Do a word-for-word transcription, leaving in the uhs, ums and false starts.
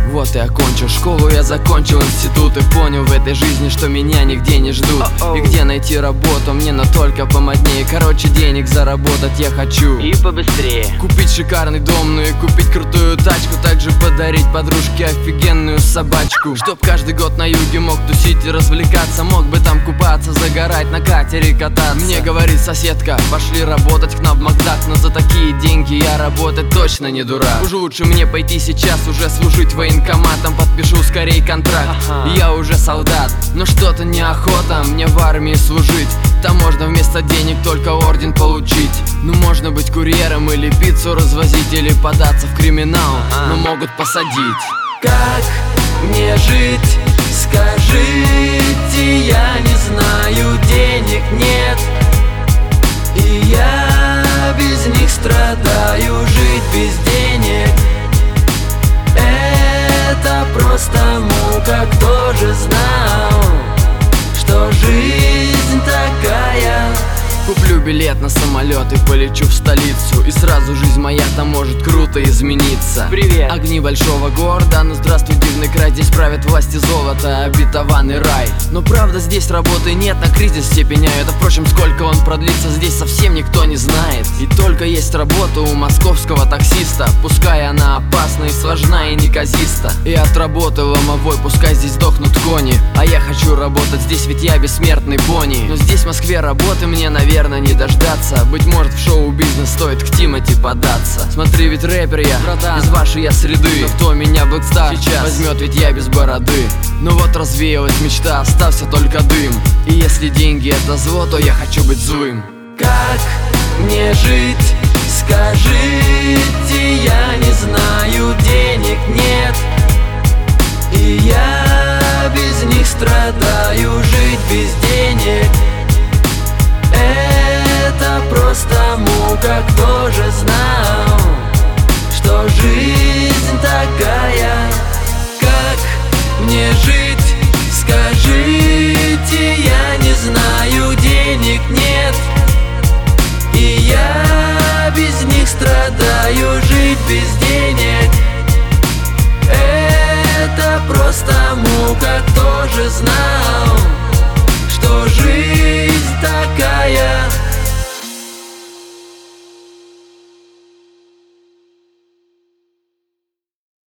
Вот и окончил школу, я закончил институт и понял в этой жизни, что меня нигде не ждут. И где найти работу, мне но только помоднее. Короче, денег заработать я хочу и побыстрее. Купить шикарный дом, ну и купить крутую тачку. Также подарить подружке офигенную собачку. Чтоб каждый год на юге мог тусить и развлекаться. Мог бы там купаться, загорать, на катере кататься. Мне говорит соседка, пошли работать к нам в Макдак. Но за такие деньги я работать точно не дурак. Уж лучше мне пойти сейчас уже служить военкоматом. Подпишу скорей контракт, ага. Я уже солдат, но что-то неохота мне в армии служить. Там можно вместо денег только орден получить. Ну можно быть курьером или пиццу развозить, или податься в криминал, ага. Но могут посадить. Как мне жить, скажите, я не знаю, денег нет, и я без них страдаю. Жить без денег — это просто мука. Кто же знал, что жизнь такая? Куплю билет на самолет и полечу в столицу, и сразу жизнь моя там может круто измениться. Привет! Огни большого города, ну здравствуй, дивный край. Здесь правят власти золота, обетованный рай. Но правда здесь работы нет, на кризис все пеняют. А впрочем, сколько он продлится, здесь совсем никто не знает. И только есть работа у московского таксиста, пускай она опасна и сложна и неказиста. И от работы ломовой пускай здесь сдохнут кони, а я хочу работать здесь, ведь я бессмертный пони. Но здесь в Москве работы мне, наверное, не дождаться. Быть может, в шоу-бизнес стоит к Тимати податься. Смотри, ведь рэпер я, братан, из вашей я среды. Но кто меня Блэкстар сейчас возьмет, ведь я без бороды. Ну вот развеялась мечта, остался только дым. И если деньги это зло, то я хочу быть злым. Как мне жить, скажите, я не знаю, денег нет, и я без них страдаю. Жить без денег — это просто мука. Кто же знал, что жизнь такая? Как мне жить, скажите, я не знаю, денег нет, и я без них страдаю. Жить без денег — это просто мука. Кто же знал,